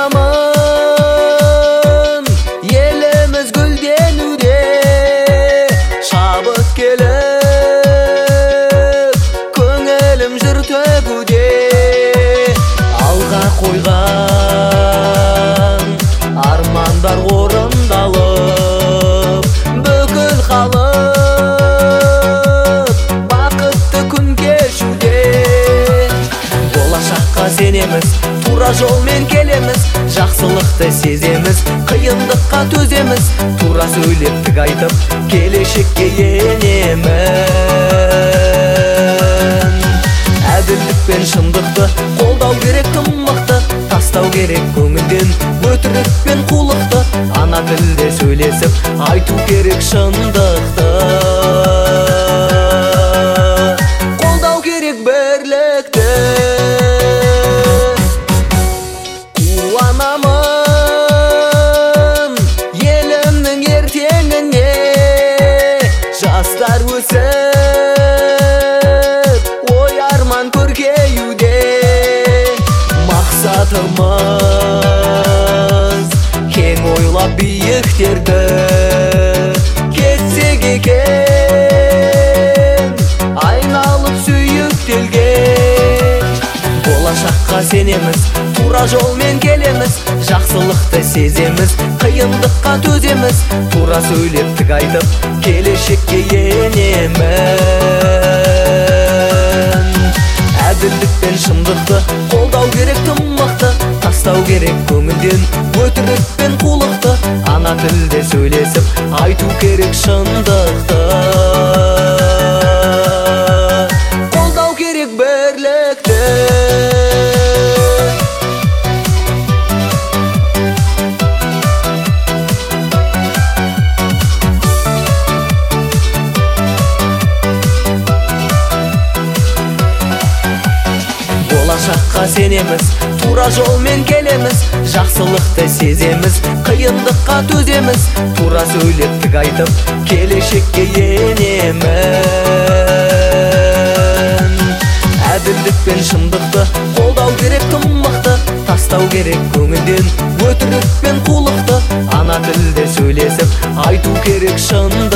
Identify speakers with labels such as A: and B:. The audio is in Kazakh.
A: Куанамын, елimiz гүлденуде, шабыт келіп, көңілім жыр төгуде. Алға қойған армандар орындалып, бүкіл халық бақытты күн кешуде. Болашаққа сенеміз, тура жолмен келеміз, жақсылықты сеземіз, қиындыққа төземіз, тура сөйлеп тік айтып, келешекке енемін. Әділдік пен шындықты қолдау керек тым мықты, тастау керек көңілден өтірік пен қулықты. Ана тілде сөйлесіп, айту керек шындықты. Қолдау керек бірлікті. Куанамын, елімнің ертеңіне, жастар өсіп, ой арман көркеюде. Мақсатымыз кең ойлап биіктерді кетсек екен, айналып сүйіктелген. Болашаққа сенеміз, тура жолмен келеміз, жақсылықты сеземіз, қиындыққа төземіз, тура сөйлеп тік айтып, келешекке енемін. Әділдік пен шындықты қолдау керек тым мықты, тастау керек көңілден өтірік пен қулықты. Ана тілде сөйлесіп, айту керек шындықты. Қолдау керек бірлікті. Болашаққа сенеміз, тура жолмен келеміз, жақсылықты сеземіз, қиындыққа төземіз, тура сөйлеп тік айтып, келешекке енемін. Әділдік пен шындықты қолдау керек тым мықты, тастау керек көңілден өтірік пен қулықты. Ана тілде сөйлесіп, айту керек шындықты.